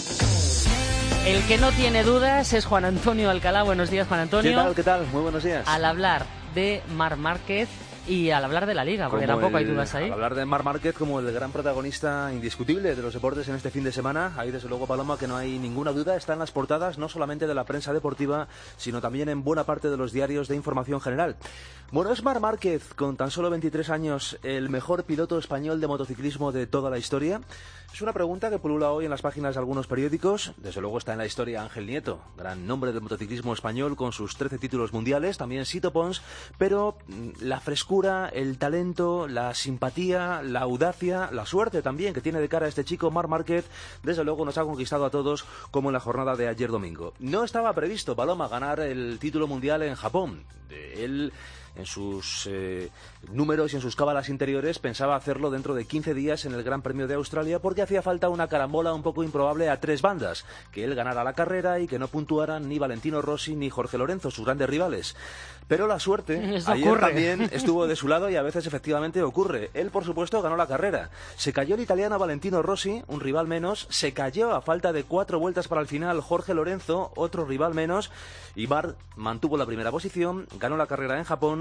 El que no tiene dudas es Juan Antonio Alcalá. Buenos días, Juan Antonio. ¿Qué tal? ¿Qué tal? Muy buenos días. Al hablar de Marc Márquez y al hablar de la Liga, porque como tampoco el, hay dudas ahí. Al hablar de Marc Márquez como el gran protagonista indiscutible de los deportes en este fin de semana, ahí desde luego, Paloma, que no hay ninguna duda, está en las portadas no solamente de la prensa deportiva, sino también en buena parte de los diarios de información general. Bueno, ¿es Marc Márquez, con tan solo veintitrés años, el mejor piloto español de motociclismo de toda la historia? Es una pregunta que pulula hoy en las páginas de algunos periódicos. Desde luego está en la historia Ángel Nieto, gran nombre del motociclismo español con sus trece títulos mundiales, también Sito Pons, pero la frescura, el talento, la simpatía, la audacia, la suerte también que tiene de cara a este chico Marc Márquez, desde luego nos ha conquistado a todos, como en la jornada de ayer domingo. No estaba previsto, Paloma, ganar el título mundial en Japón. De él, en sus eh, números y en sus cábalas interiores, pensaba hacerlo dentro de quince días en el Gran Premio de Australia, porque hacía falta una carambola un poco improbable a tres bandas, que él ganara la carrera y que no puntuaran ni Valentino Rossi ni Jorge Lorenzo, sus grandes rivales. Pero la suerte Eso ayer ocurre. también estuvo de su lado y a veces efectivamente ocurre. Él, por supuesto, ganó la carrera. Se cayó el italiano Valentino Rossi, un rival menos. Se cayó a falta de cuatro vueltas para el final Jorge Lorenzo, otro rival menos. Y Marc mantuvo la primera posición, ganó la carrera en Japón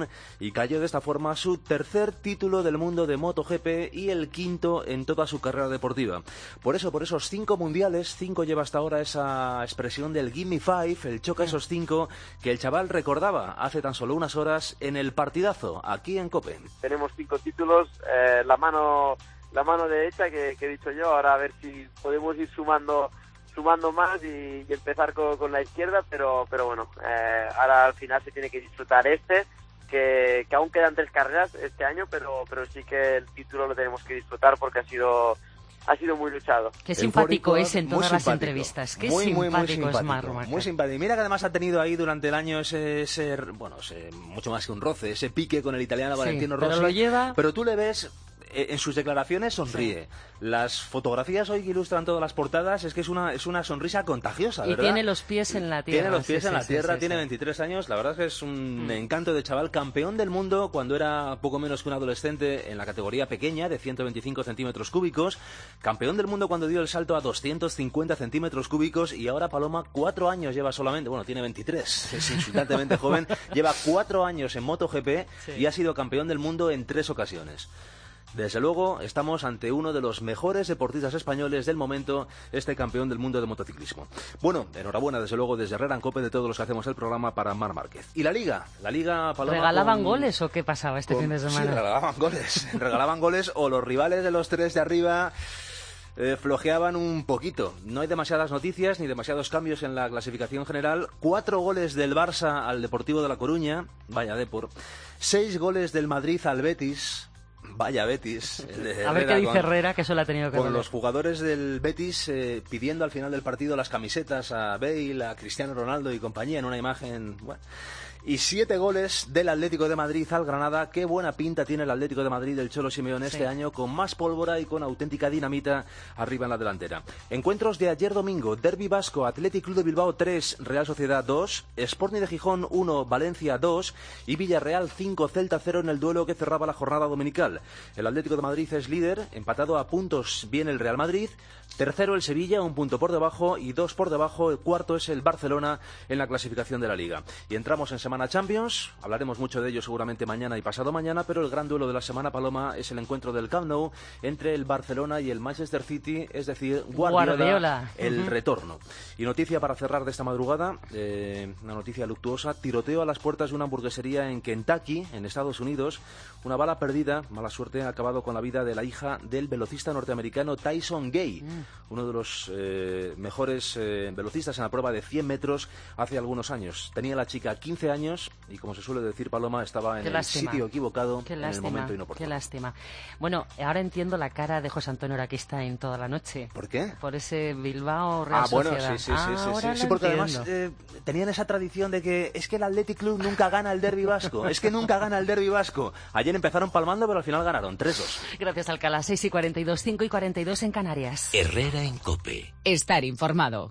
Ocon y cayó de esta forma su tercer título del mundo de MotoGP y el quinto en toda su carrera deportiva. Por eso, por esos cinco mundiales, cinco lleva hasta ahora esa expresión del Give me five, el choca esos cinco, que el chaval recordaba hace tan solo unas horas en el partidazo, aquí en COPE. Tenemos cinco títulos, eh, la mano la mano derecha que, que he dicho yo, ahora a ver si podemos ir sumando sumando más y, y empezar con, con la izquierda, pero pero bueno, eh, ahora al final se tiene que disfrutar este, que, que aún quedan tres carreras este año, pero pero sí que el título lo tenemos que disfrutar porque ha sido ha sido muy luchado. Qué simpático es en todas las entrevistas. Qué muy, simpático, muy, muy simpático es Marc. Muy simpático. Y mira que además ha tenido ahí durante el año ese, ese bueno, ese, mucho más que un roce, ese pique con el italiano sí, Valentino pero Rossi. Lo lleva... Pero tú le ves... En sus declaraciones sonríe. Sí. Las fotografías hoy que ilustran todas las portadas es que es una es una sonrisa contagiosa, ¿verdad? Y tiene los pies en la tierra. Tiene los pies sí, en la sí, tierra, sí, tiene sí. veintitrés años. La verdad es que es un mm. encanto de chaval. Campeón del mundo cuando era poco menos que un adolescente en la categoría pequeña de ciento veinticinco centímetros cúbicos. Campeón del mundo cuando dio el salto a doscientos cincuenta centímetros cúbicos. Y ahora Paloma cuatro años lleva solamente, bueno, tiene veintitrés, es insultantemente joven. Lleva cuatro años en MotoGP sí. y ha sido campeón del mundo en tres ocasiones. Desde luego, estamos ante uno de los mejores deportistas españoles del momento, este campeón del mundo de motociclismo. Bueno, enhorabuena, desde luego, desde Herrera en COPE, de todos los que hacemos el programa para Marc Márquez. ¿Y la Liga? ¿La Liga, Paloma? ¿Regalaban con... goles o qué pasaba este con... fin de semana? Sí, regalaban goles. regalaban goles o los rivales de los tres de arriba... Eh, flojeaban un poquito. No hay demasiadas noticias ni demasiados cambios en la clasificación general. Cuatro goles del Barça al Deportivo de La Coruña, vaya Depor. Seis goles del Madrid al Betis, vaya Betis. El de a ver qué dice con, Herrera, que eso lo ha tenido que Con ver. los jugadores del Betis eh, pidiendo al final del partido las camisetas a Bale, a Cristiano Ronaldo y compañía en una imagen... Bueno. Y siete goles del Atlético de Madrid al Granada. Qué buena pinta tiene el Atlético de Madrid del Cholo Simeone sí. este año, con más pólvora y con auténtica dinamita arriba en la delantera. Encuentros de ayer domingo: Derbi Vasco, Athletic Club de Bilbao tres, Real Sociedad dos, Sporting de Gijón uno, Valencia dos y Villarreal cinco, Celta cero en el duelo que cerraba la jornada dominical. El Atlético de Madrid es líder, empatado a puntos viene el Real Madrid. Tercero el Sevilla, un punto por debajo y dos por debajo. El cuarto es el Barcelona en la clasificación de la Liga. Y entramos en semana Champions, hablaremos mucho de ello seguramente mañana y pasado mañana, pero el gran duelo de la semana, Paloma, es el encuentro del Camp Nou entre el Barcelona y el Manchester City, es decir, Guardiola, Guardiola. el uh-huh. retorno. Y noticia para cerrar de esta madrugada, eh, una noticia luctuosa: tiroteo a las puertas de una hamburguesería en Kentucky, en Estados Unidos. Una bala perdida, mala suerte, ha acabado con la vida de la hija del velocista norteamericano Tyson Gay, mm. uno de los eh, mejores eh, velocistas en la prueba de cien metros hace algunos años. Tenía la chica quince años y, como se suele decir, Paloma, estaba en Qué el lástima. sitio equivocado, Qué en lástima. el momento inoportuno. Qué lástima. Bueno, ahora entiendo la cara de José Antonio Araquista en toda la noche. ¿Por qué? Por ese Bilbao Real Ah, bueno, Sociedad. sí, sí, ah, sí, sí, sí, sí, porque entiendo. además eh, tenían esa tradición de que es que el Athletic Club nunca gana el Derbi Vasco, es que nunca gana el Derbi Vasco. Ayer empezaron palmando, pero al final ganaron tres dos. Gracias, Alcalá. seis y cuarenta y dos, cinco y cuarenta y dos en Canarias. Herrera en COPE. Estar informado.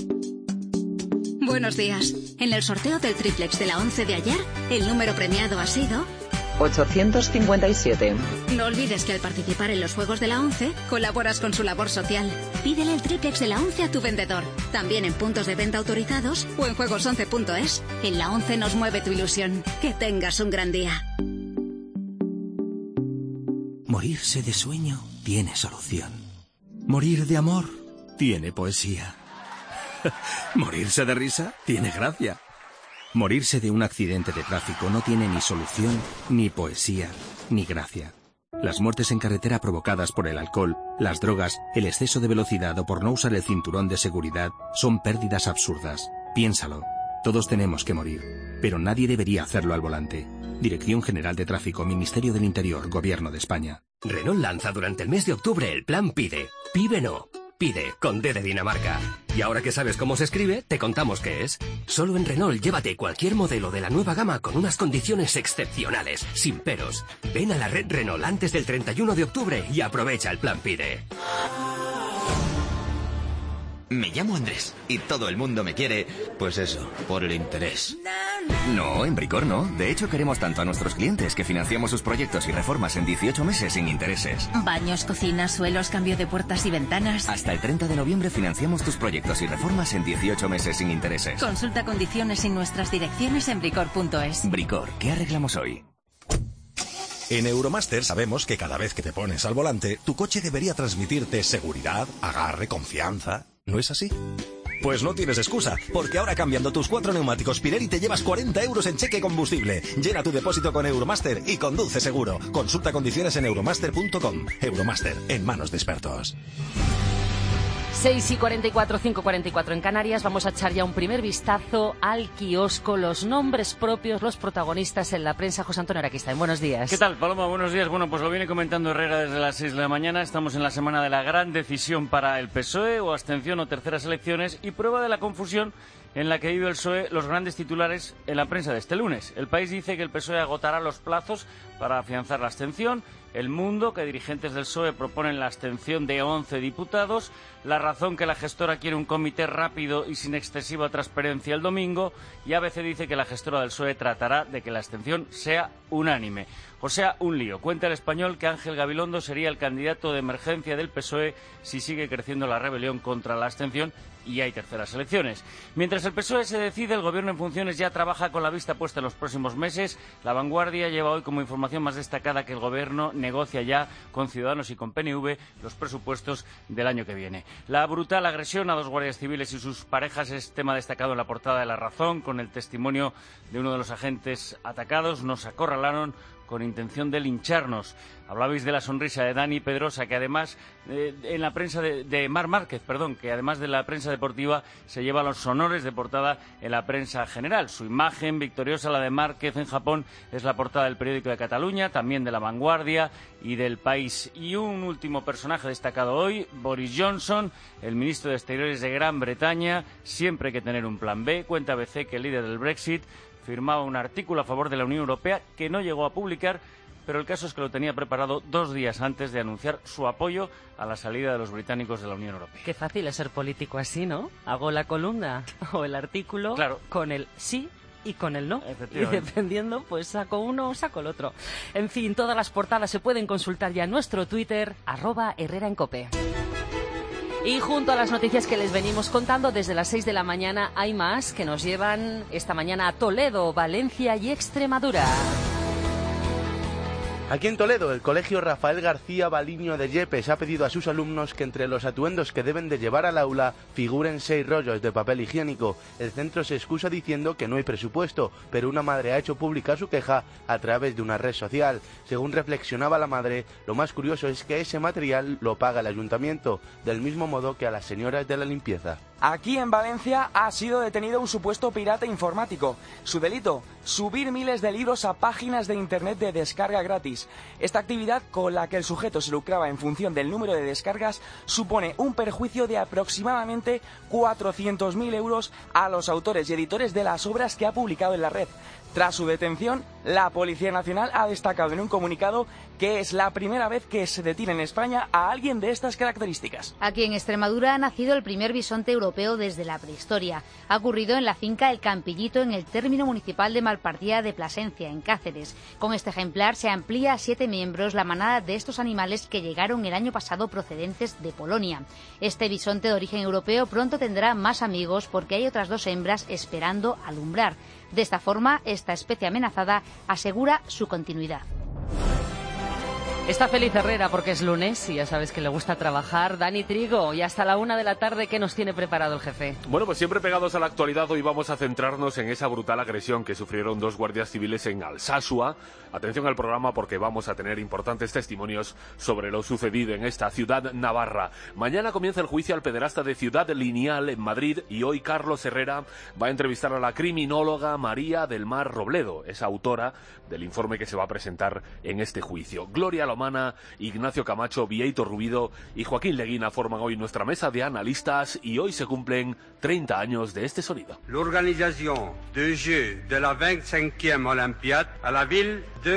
Buenos días. En el sorteo del triplex de la once de ayer, el número premiado ha sido... ochocientos cincuenta y siete. No olvides que al participar en los Juegos de la once, colaboras con su labor social. Pídele el triplex de la once a tu vendedor. También en puntos de venta autorizados o en juegos once punto es. En la once nos mueve tu ilusión. Que tengas un gran día. Morirse de sueño tiene solución. Morir de amor tiene poesía. Morirse de risa tiene gracia. Morirse de un accidente de tráfico no tiene ni solución, ni poesía, ni gracia. Las muertes en carretera provocadas por el alcohol, las drogas, el exceso de velocidad o por no usar el cinturón de seguridad son pérdidas absurdas. Piénsalo. Todos tenemos que morir, pero nadie debería hacerlo al volante. Dirección General de Tráfico, Ministerio del Interior, Gobierno de España. Renault lanza durante el mes de octubre el plan PIDE. PIBE no. Pide, con D de Dinamarca. Y ahora que sabes cómo se escribe, te contamos qué es. Solo en Renault llévate cualquier modelo de la nueva gama con unas condiciones excepcionales, sin peros. Ven a la red Renault antes del treinta y uno de octubre y aprovecha el plan PIDE. Me llamo Andrés y todo el mundo me quiere, pues eso, por el interés. No, en Bricor no. De hecho, queremos tanto a nuestros clientes que financiamos sus proyectos y reformas en dieciocho meses sin intereses. Baños, cocinas, suelos, cambio de puertas y ventanas. Hasta el treinta de noviembre financiamos tus proyectos y reformas en dieciocho meses sin intereses. Consulta condiciones en nuestras direcciones en bricor punto es. Bricor, ¿qué arreglamos hoy? En Euromaster sabemos que cada vez que te pones al volante, tu coche debería transmitirte seguridad, agarre, confianza. ¿No es así? Pues no tienes excusa, porque ahora cambiando tus cuatro neumáticos Pirelli te llevas cuarenta euros en cheque combustible. Llena tu depósito con Euromaster y conduce seguro. Consulta condiciones en euromaster punto com. Euromaster, en manos de expertos. seis y cuarenta y cuatro, cinco y cuarenta y cuatro en Canarias. Vamos a echar ya un primer vistazo al kiosco. Los nombres propios, los protagonistas en la prensa. José Antonio Araquista, buenos días. ¿Qué tal, Paloma? Buenos días. Bueno, pues lo viene comentando Herrera desde las seis de la mañana. Estamos en la semana de la gran decisión para el P S O E, o abstención o terceras elecciones, y prueba de la confusión en la que vive el P S O E los grandes titulares en la prensa de este lunes. El País dice que el P S O E agotará los plazos para afianzar la abstención. El Mundo, que dirigentes del P S O E proponen la abstención de once diputados. La Razón, que la gestora quiere un comité rápido y sin excesiva transparencia el domingo. Y A B C dice que la gestora del P S O E tratará de que la abstención sea unánime. O sea, un lío. Cuenta El Español que Ángel Gabilondo sería el candidato de emergencia del P S O E si sigue creciendo la rebelión contra la abstención y hay terceras elecciones. Mientras el P S O E se decide, el Gobierno en funciones ya trabaja con la vista puesta en los próximos meses. La Vanguardia lleva hoy como información más destacada que el Gobierno negocia ya con Ciudadanos y con P N V los presupuestos del año que viene. La brutal agresión a dos guardias civiles y sus parejas es tema destacado en la portada de La Razón, con el testimonio de uno de los agentes atacados. Nos acorralaron con intención de lincharnos. Hablabais de la sonrisa de Dani Pedrosa, que además eh, en la prensa de, de Mar Márquez, perdón, que además de la prensa deportiva se lleva los honores de portada en la prensa general. Su imagen victoriosa, la de Márquez en Japón, es la portada del Periódico de Cataluña, también de La Vanguardia y del País. Y un último personaje destacado hoy, Boris Johnson, el ministro de Exteriores de Gran Bretaña. Siempre hay que tener un plan B. Cuenta A B C que el líder del Brexit firmaba un artículo a favor de la Unión Europea que no llegó a publicar, pero el caso es que lo tenía preparado dos días antes de anunciar su apoyo a la salida de los británicos de la Unión Europea. Qué fácil es ser político así, ¿no? Hago la columna o el artículo claro. con el sí y con el no. Y dependiendo, pues saco uno o saco el otro. En fin, todas las portadas se pueden consultar ya en nuestro Twitter, arroba Herrera en Cope. Y junto a las noticias que les venimos contando desde las seis de la mañana, hay más que nos llevan esta mañana a Toledo, Valencia y Extremadura. Aquí en Toledo, el Colegio Rafael García Baliño de Yepes ha pedido a sus alumnos que entre los atuendos que deben de llevar al aula figuren seis rollos de papel higiénico. El centro se excusa diciendo que no hay presupuesto, pero una madre ha hecho pública su queja a través de una red social. Según reflexionaba la madre, lo más curioso es que ese material lo paga el ayuntamiento, del mismo modo que a las señoras de la limpieza. Aquí en Valencia ha sido detenido un supuesto pirata informático. Su delito, subir miles de libros a páginas de internet de descarga gratis. Esta actividad, con la que el sujeto se lucraba en función del número de descargas, supone un perjuicio de aproximadamente cuatrocientos mil euros a los autores y editores de las obras que ha publicado en la red. Tras su detención, la Policía Nacional ha destacado en un comunicado que es la primera vez que se detiene en España a alguien de estas características. Aquí en Extremadura ha nacido el primer bisonte europeo desde la prehistoria. Ha ocurrido en la finca El Campillito, en el término municipal de Malpartida de Plasencia, en Cáceres. Con este ejemplar se amplía a siete miembros la manada de estos animales que llegaron el año pasado procedentes de Polonia. Este bisonte de origen europeo pronto tendrá más amigos porque hay otras dos hembras esperando alumbrar. De esta forma, esta especie amenazada asegura su continuidad. Está feliz Herrera porque es lunes y ya sabes que le gusta trabajar. Dani Trigo, y hasta la una de la tarde, ¿qué nos tiene preparado el jefe? Bueno, pues siempre pegados a la actualidad, hoy vamos a centrarnos en esa brutal agresión que sufrieron dos guardias civiles en Alsasua. Atención al programa porque vamos a tener importantes testimonios sobre lo sucedido en esta ciudad navarra. Mañana comienza el juicio al pederasta de Ciudad Lineal en Madrid y hoy Carlos Herrera va a entrevistar a la criminóloga María del Mar Robledo, esa autora del informe que se va a presentar en este juicio. Gloria Lomana, Ignacio Camacho, Vieito Rubido y Joaquín Leguina forman hoy nuestra mesa de analistas y hoy se cumplen treinta años de este sonido. L'organisation de Jeux de la veinticinquième Olympiade à la ville de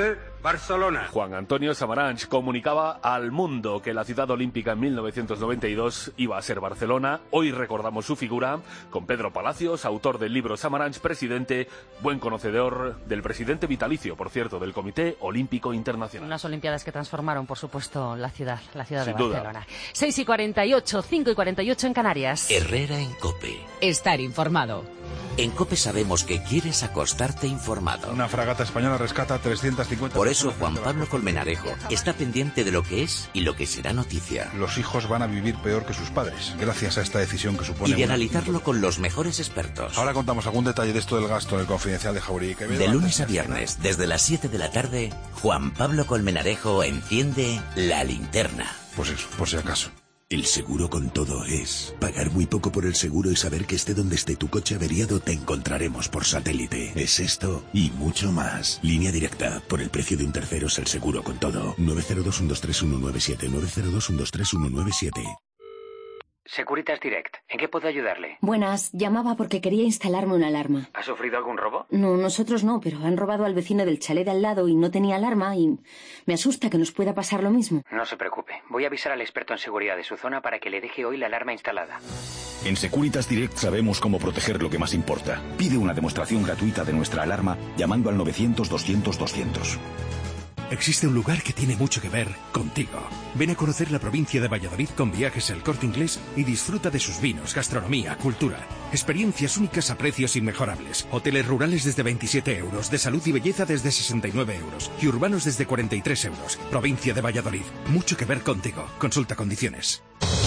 Barcelona. Juan Antonio Samaranch comunicaba al mundo que la ciudad olímpica en mil novecientos noventa y dos iba a ser Barcelona. Hoy recordamos su figura con Pedro Palacios, autor del libro Samaranch, presidente, buen conocedor del presidente vitalicio, por cierto, del Comité Olímpico Internacional. Unas Olimpiadas que transformaron, por supuesto, la ciudad, la ciudad Sin de duda. Barcelona. seis y cuarenta y ocho, cinco y cuarenta y ocho en Canarias. Herrera en COPE. Estar informado. En COPE sabemos que quieres acostarte informado. Una fragata española rescata trescientas cincuenta... Por eso Juan Pablo Colmenarejo está pendiente de lo que es y lo que será noticia. Los hijos van a vivir peor que sus padres, gracias a esta decisión que supone... Y de una... analizarlo con los mejores expertos. Ahora contamos algún detalle de esto del gasto en el Confidencial de Jauregui y Quevedo. De lunes a viernes, desde las siete de la tarde, Juan Pablo Colmenarejo enciende la linterna. Pues eso, por si acaso. El seguro con todo es pagar muy poco por el seguro y saber que esté donde esté tu coche averiado te encontraremos por satélite. Es esto y mucho más. Línea directa. Por el precio de un tercero es el seguro con todo. nueve cero dos, uno dos tres, uno nueve siete. nueve cero dos, uno dos tres, uno nueve siete. Securitas Direct. ¿En qué puedo ayudarle? Buenas. Llamaba porque quería instalarme una alarma. ¿Ha sufrido algún robo? No, nosotros no, pero han robado al vecino del chalet de al lado y no tenía alarma y me asusta que nos pueda pasar lo mismo. No se preocupe. Voy a avisar al experto en seguridad de su zona para que le deje hoy la alarma instalada. En Securitas Direct sabemos cómo proteger lo que más importa. Pide una demostración gratuita de nuestra alarma llamando al novecientos, doscientos, doscientos. Existe un lugar que tiene mucho que ver contigo. Ven a conocer la provincia de Valladolid con viajes El Corte Inglés y disfruta de sus vinos, gastronomía, cultura. Experiencias únicas a precios inmejorables. Hoteles rurales desde veintisiete euros, de salud y belleza desde sesenta y nueve euros y urbanos desde cuarenta y tres euros. Provincia de Valladolid. Mucho que ver contigo. Consulta condiciones.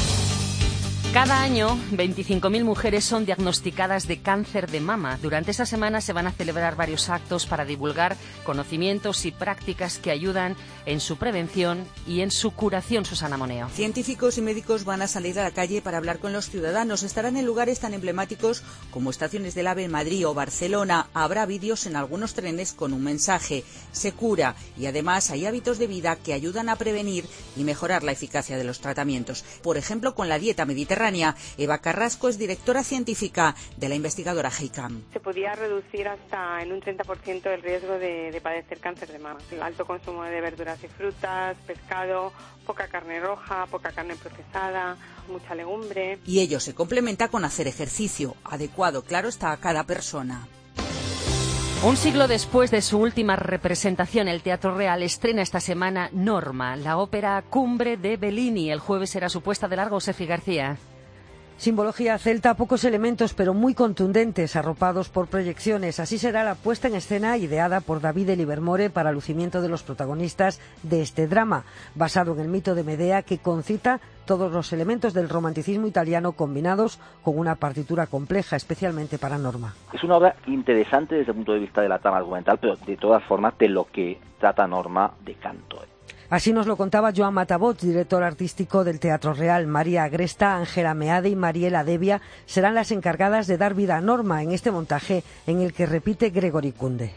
Cada año, veinticinco mil mujeres son diagnosticadas de cáncer de mama. Durante esta semana se van a celebrar varios actos para divulgar conocimientos y prácticas que ayudan en su prevención y en su curación. Susana Moneo. Científicos y médicos van a salir a la calle para hablar con los ciudadanos. Estarán en lugares tan emblemáticos como estaciones del AVE en Madrid o Barcelona. Habrá vídeos en algunos trenes con un mensaje. Se cura y además hay hábitos de vida que ayudan a prevenir y mejorar la eficacia de los tratamientos. Por ejemplo, con la dieta mediterránea. Eva Carrasco es directora científica de la investigadora GEICAM. Se podía reducir hasta en un treinta por ciento el riesgo de, de padecer cáncer de mama. El alto consumo de verduras y frutas, pescado, poca carne roja, poca carne procesada, mucha legumbre. Y ello se complementa con hacer ejercicio, adecuado, claro está, a cada persona. Un siglo después de su última representación, el Teatro Real estrena esta semana Norma, la ópera cumbre de Bellini. El jueves será su puesta de largo, Sefi García. Simbología celta, pocos elementos pero muy contundentes, arropados por proyecciones. Así será la puesta en escena ideada por Davide Livermore para lucimiento de los protagonistas de este drama, basado en el mito de Medea, que concita todos los elementos del romanticismo italiano combinados con una partitura compleja, especialmente para Norma. Es una obra interesante desde el punto de vista de la trama argumental, pero de todas formas de lo que trata Norma de canto. Así nos lo contaba Joan Matabot, director artístico del Teatro Real. María Agresta, Ángela Meade y Mariela Devia serán las encargadas de dar vida a Norma en este montaje en el que repite Gregory Kunde.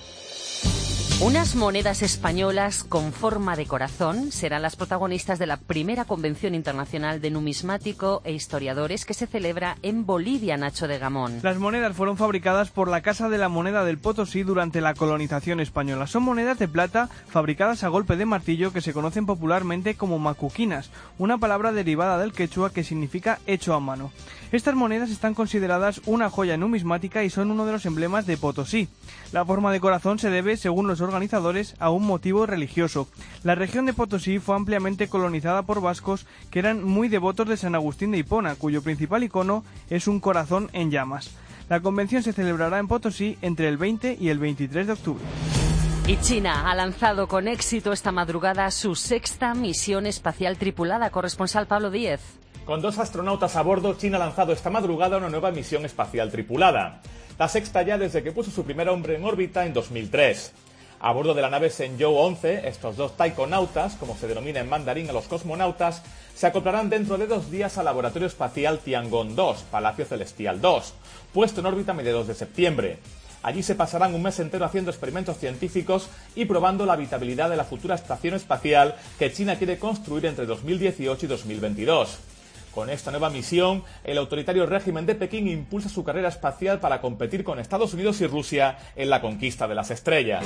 Unas monedas españolas con forma de corazón serán las protagonistas de la primera convención internacional de numismático e historiadores que se celebra en Bolivia, Nacho de Gamón. Las monedas fueron fabricadas por la Casa de la Moneda del Potosí durante la colonización española. Son monedas de plata fabricadas a golpe de martillo que se conocen popularmente como macuquinas, una palabra derivada del quechua que significa hecho a mano. Estas monedas están consideradas una joya numismática y son uno de los emblemas de Potosí. La forma de corazón se debe, según los organizadores, a un motivo religioso. La región de Potosí fue ampliamente colonizada por vascos que eran muy devotos de San Agustín de Hipona, cuyo principal icono es un corazón en llamas. La convención se celebrará en Potosí entre el veinte y el veintitrés de octubre. Y China ha lanzado con éxito esta madrugada su sexta misión espacial tripulada. Corresponsal Pablo Díez. Con dos astronautas a bordo, China ha lanzado esta madrugada una nueva misión espacial tripulada. La sexta ya desde que puso su primer hombre en órbita en dos mil tres. A bordo de la nave Shenzhou once, estos dos taikonautas, como se denomina en mandarín a los cosmonautas, se acoplarán dentro de dos días al laboratorio espacial Tiangong dos, Palacio Celestial dos, puesto en órbita a mediados de septiembre. Allí se pasarán un mes entero haciendo experimentos científicos y probando la habitabilidad de la futura estación espacial que China quiere construir entre dos mil dieciocho y dos mil veintidós. Con esta nueva misión, el autoritario régimen de Pekín impulsa su carrera espacial para competir con Estados Unidos y Rusia en la conquista de las estrellas.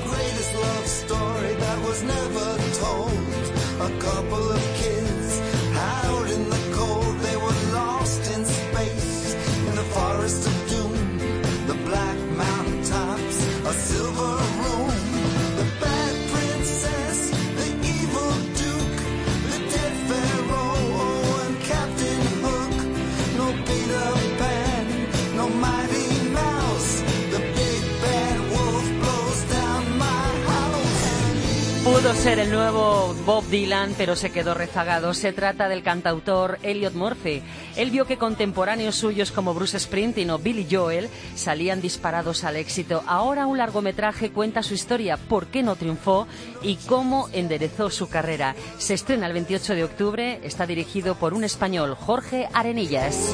Pudo ser el nuevo Bob Dylan, pero se quedó rezagado. Se trata del cantautor Elliot Murphy. Él vio que contemporáneos suyos como Bruce Springsteen o Billy Joel salían disparados al éxito. Ahora un largometraje cuenta su historia, por qué no triunfó y cómo enderezó su carrera. Se estrena el veintiocho de octubre, está dirigido por un español, Jorge Arenillas.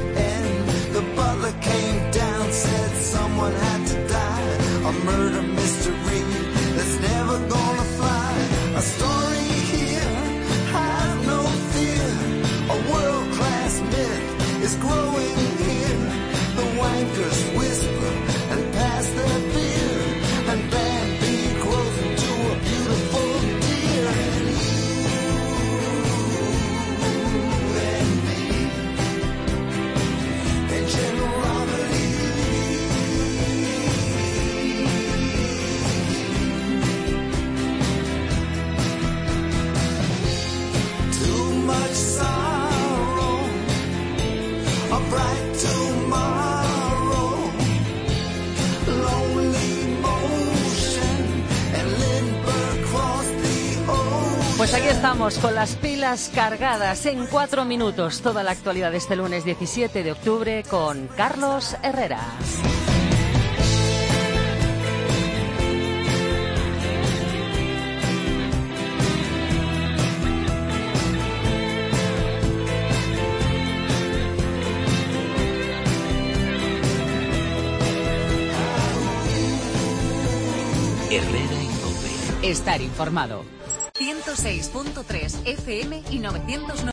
A story here, have no fear. A world-class myth is growing here. The wankers whisper and pass their beer, and Bambi grows into a beautiful deer. And you and me, and General Robert E. Much sorrow, a bright tomorrow, lonely motion, and Lindbergh crossed the ocean. Pues aquí estamos con las pilas cargadas en cuatro minutos. Toda la actualidad de este lunes diecisiete de octubre con Carlos Herrera. Herrera en COPE. Estar informado. ciento seis punto tres F M y novecientos